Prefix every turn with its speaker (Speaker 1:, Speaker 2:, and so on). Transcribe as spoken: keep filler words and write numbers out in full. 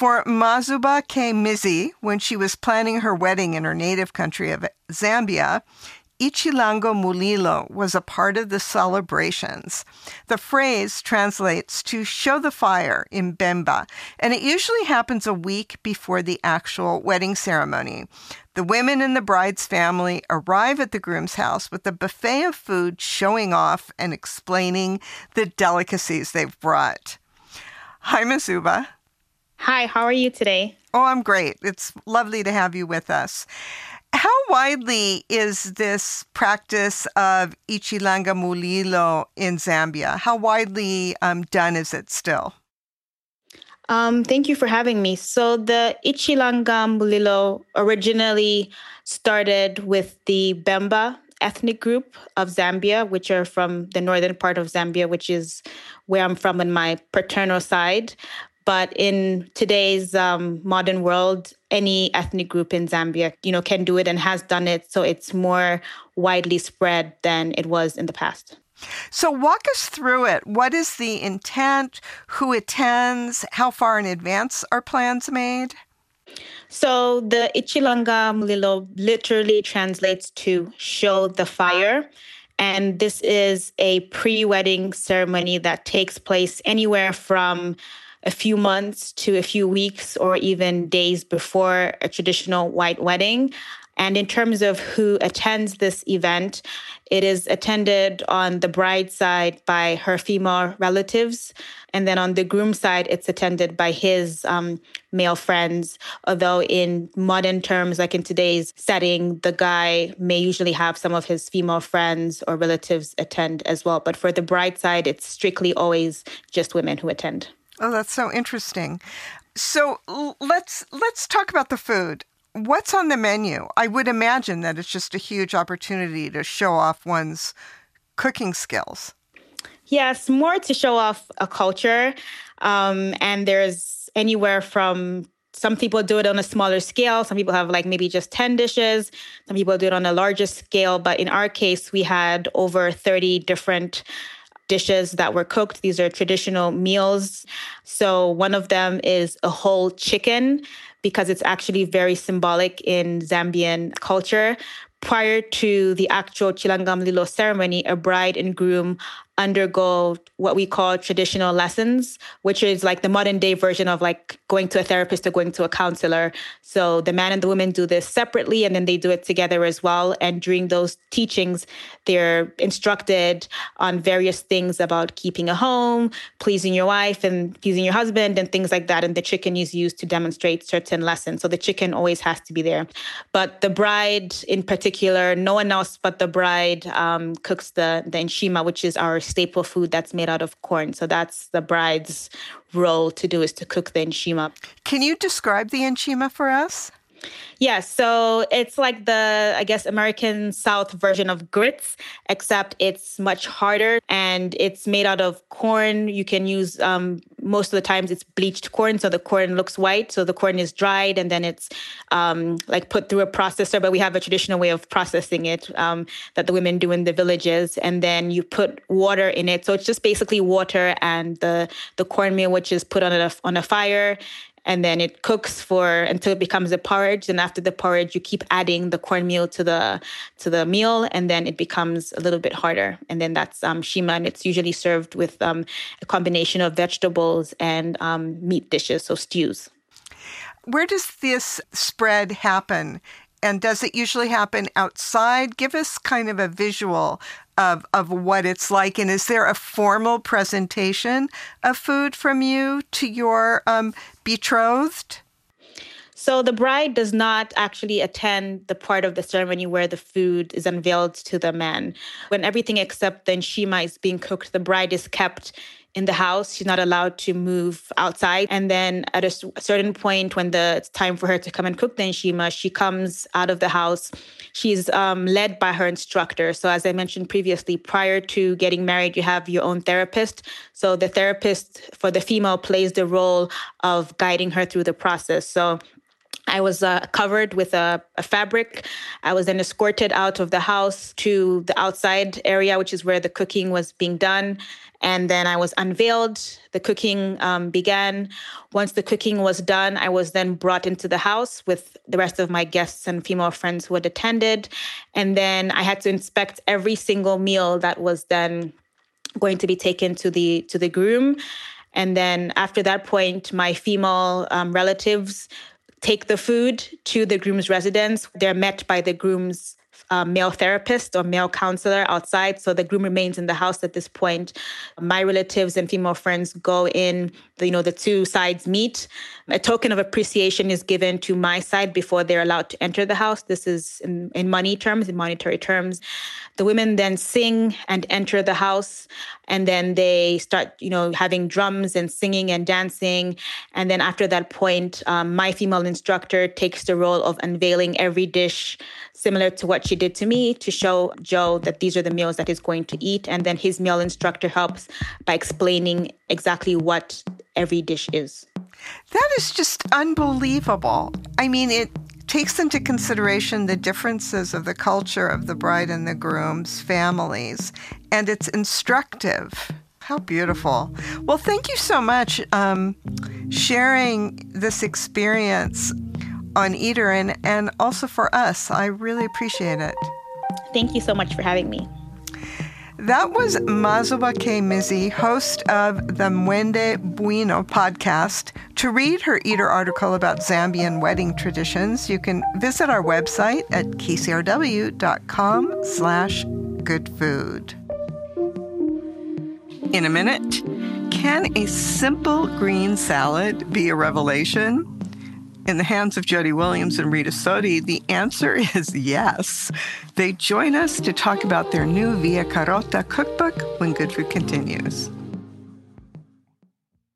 Speaker 1: For Mazuba K. Mizi, when she was planning her wedding in her native country of Zambia, Ichilango Mulilo was a part of the celebrations. The phrase translates to show the fire in Bemba, and it usually happens a week before the actual wedding ceremony. The women in the bride's family arrive at the groom's house with a buffet of food showing off and explaining the delicacies they've brought. Hi, Mazuba.
Speaker 2: Hi, how are you today?
Speaker 1: Oh, I'm great. It's lovely to have you with us. How widely is this practice of Ichilanga Mulilo in Zambia? How widely um, done is it still?
Speaker 2: Um, thank you for having me. So the Ichilanga Mulilo originally started with the Bemba ethnic group of Zambia, which are from the northern part of Zambia, which is where I'm from on my paternal side. But in today's um, modern world, any ethnic group in Zambia, you know, can do it and has done it. So it's more widely spread than it was in the past.
Speaker 1: So walk us through it. What is the intent? Who attends? How far in advance are plans made?
Speaker 2: So the Ichilanga Mulilo literally translates to show the fire. And this is a pre-wedding ceremony that takes place anywhere from a few months to a few weeks or even days before a traditional white wedding. And in terms of who attends this event, it is attended on the bride's side by her female relatives. And then on the groom's side, it's attended by his um, male friends. Although in modern terms, like in today's setting, the guy may usually have some of his female friends or relatives attend as well. But for the bride's side, it's strictly always just women who attend.
Speaker 1: Oh, that's so interesting. So l- let's let's talk about the food. What's on the menu? I would imagine that it's just a huge opportunity to show off one's cooking skills.
Speaker 2: Yes, more to show off a culture. Um, and there's anywhere from some people do it on a smaller scale. Some people have like maybe just ten dishes. Some people do it on a larger scale. But in our case, we had over thirty different dishes that were cooked. These are traditional meals. So one of them is a whole chicken because it's actually very symbolic in Zambian culture. Prior to the actual Chilanga Mlilo ceremony, a bride and groom undergo what we call traditional lessons, which is like the modern day version of like going to a therapist or going to a counselor. So the man and the woman do this separately and then they do it together as well. And during those teachings, they're instructed on various things about keeping a home, pleasing your wife and pleasing your husband and things like that. And the chicken is used to demonstrate certain lessons. So the chicken always has to be there. But the bride in particular, no one else but the bride um, cooks the, the nshima, which is our staple food that's made out of corn. So that's the bride's role to do, is to cook the nshima.
Speaker 1: Can you describe the nshima for us?
Speaker 2: Yeah, so it's like the, I guess, American South version of grits, except it's much harder and it's made out of corn. You can use, um, most of the times it's bleached corn, so the corn looks white. So the corn is dried and then it's um, like put through a processor, but we have a traditional way of processing it um, that the women do in the villages. And then you put water in it. So it's just basically water and the, the cornmeal, which is put on a, on a fire. And then it cooks for until it becomes a porridge. And after the porridge, you keep adding the cornmeal to the to the meal, and then it becomes a little bit harder. And then that's um, shima, and it's usually served with um, a combination of vegetables and um, meat dishes, so stews.
Speaker 1: Where does this spread happen? And does it usually happen outside? Give us kind of a visual of, of what it's like. And is there a formal presentation of food from you to your um, betrothed?
Speaker 2: So the bride does not actually attend the part of the ceremony where the food is unveiled to the man. When everything except the nshima is being cooked, the bride is kept in the house. She's not allowed to move outside. And then at a certain point when the, it's time for her to come and cook the nshima, she comes out of the house. She's um, led by her instructor. So as I mentioned previously, prior to getting married, you have your own therapist. So the therapist for the female plays the role of guiding her through the process. So I was uh, covered with a, a fabric. I was then escorted out of the house to the outside area, which is where the cooking was being done. And then I was unveiled. The cooking um, began. Once the cooking was done, I was then brought into the house with the rest of my guests and female friends who had attended. And then I had to inspect every single meal that was then going to be taken to the to the groom. And then after that point, my female um, relatives take the food to the groom's residence. They're met by the groom's uh, male therapist or male counselor outside. So the groom remains in the house at this point. My relatives and female friends go in, you know, the two sides meet. A token of appreciation is given to my side before they're allowed to enter the house. This is in, in money terms, in monetary terms. The women then sing and enter the house, and then they start, you know, having drums and singing and dancing. And then after that point, um, my female instructor takes the role of unveiling every dish, similar to what she did to me, to show Joe that these are the meals that he's going to eat. And then his male instructor helps by explaining exactly what every dish is.
Speaker 1: That is just unbelievable. I mean, it takes into consideration the differences of the culture of the bride and the groom's families, and it's instructive. How beautiful. Well, thank you so much um, sharing this experience on Eater and, and also for us. I really appreciate it.
Speaker 2: Thank you so much for having me.
Speaker 1: That was Mazoba K. Mizzi, host of the Mwende Bwino podcast. To read her Eater article about Zambian wedding traditions, you can visit our website at k c r w dot com slash good food. In a minute, can a simple green salad be a revelation? In the hands of Jody Williams and Rita Sodi, the answer is yes. They join us to talk about their new Via Carota cookbook when Good Food continues.